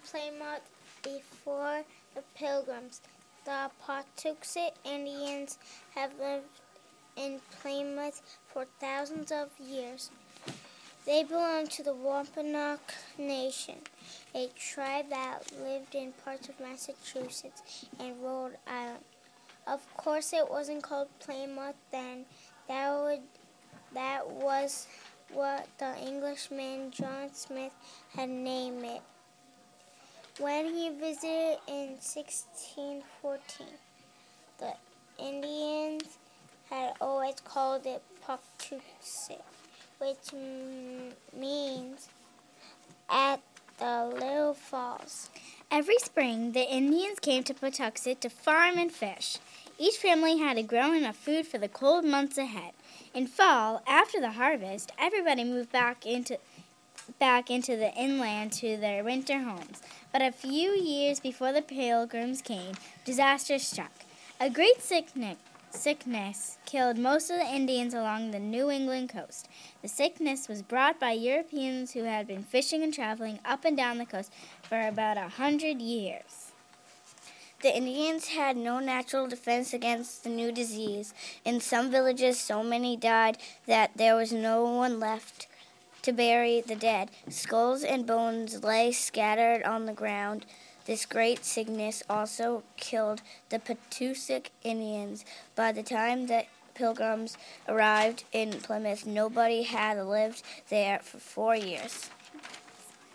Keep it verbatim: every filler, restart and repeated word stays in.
Plymouth before the Pilgrims. The Patuxet Indians have lived in Plymouth for thousands of years. They belong to the Wampanoag Nation, a tribe that lived in parts of Massachusetts and Rhode Island. Of course, it wasn't called Plymouth then. That would that was what the Englishman John Smith had named it when he visited in sixteen fourteen. The Indians had always called it Patuxet, which m- means at the Little Falls. Every spring, the Indians came to Patuxet to farm and fish. Each family had to grow enough food for the cold months ahead. In fall, after the harvest, everybody moved back into back into the inland to their winter homes. But a few years before the Pilgrims came, disaster struck. A great sickness Sickness killed most of the Indians along the New England coast. The sickness was brought by Europeans who had been fishing and traveling up and down the coast for about a hundred years. The Indians had no natural defense against the new disease. In some villages, so many died that there was no one left to bury the dead. Skulls and bones lay scattered on the ground. This great sickness also killed the Patuxet Indians. By the time the Pilgrims arrived in Plymouth, nobody had lived there for four years.